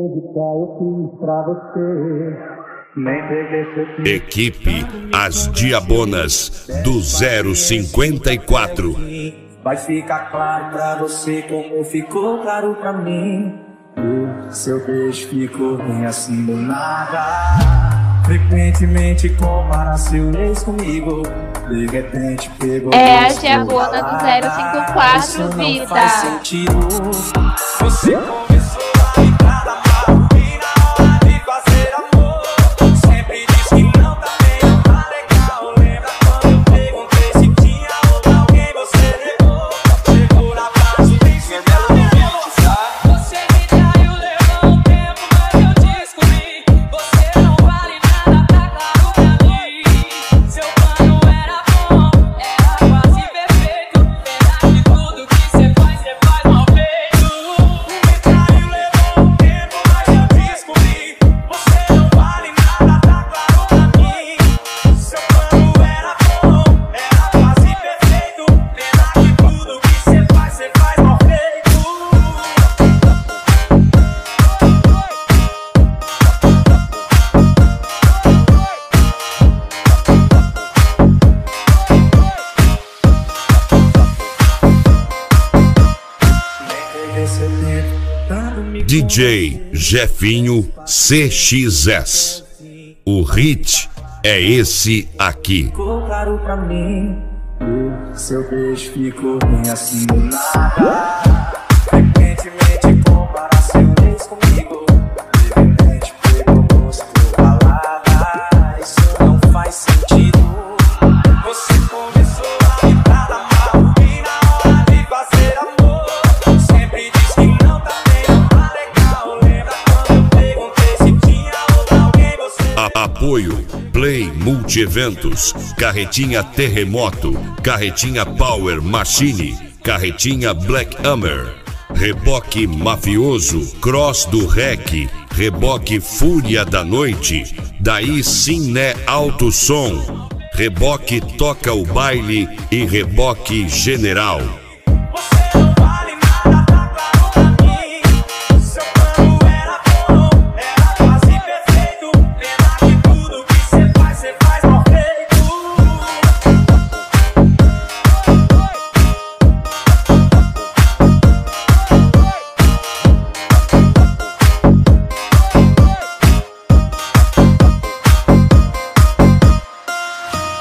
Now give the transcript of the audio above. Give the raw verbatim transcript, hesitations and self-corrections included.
música eu fiz pra você. Nem peguei seu tempo. Equipe As Diabonas do zero cinquenta e quatro. Vai ficar claro pra você como ficou claro pra mim. O seu beijo ficou bem assim do nada. Frequentemente compara seu ex comigo. De repente pegou. É a Diabona do zero cinquenta e quatro, isso não vida. faz sentido. Você começou a me tratar mal e na hora de fazer amor sempre diz que não tá bem, não tá legal. Lembra quando eu perguntei se tinha outro alguém, você negou. Chegou na fase de se dar demonstrar. Você me traiu, levou um tempo, mas eu descobri. Você não vale nada, tá claro pra mim. Seu plano era bom, era quase perfeito. Pena que tudo que você faz, você faz mal feito. Me traiu, levou um tempo, mas eu descobri. Você não vale nada, tá claro pra mim. Seu plano era bom, era quase perfeito. Pena que tudo que você faz, você faz mal feito. D J Jefinho C X S. O hit é esse aqui. Ficou claro pra mim. O seu beijo ficou bem assim do nada. Frequentemente compara seu ex comigo. De repente pegou gosto balada. Isso não faz sentido. Você começou a me tratar mal e na hora de fazer amor sempre diz que não tá bem, não tá legal. Lembra quando eu perguntei se tinha outro alguém, você A apoio Play Multieventos, Carretinha Terremoto, Carretinha Power Machine, Carretinha Black Hammer, Reboque Mafioso, Cross do Rec, Reboque Fúria da Noite, Daí Sim Né Alto Som, Reboque Toca o Baile e Reboque General.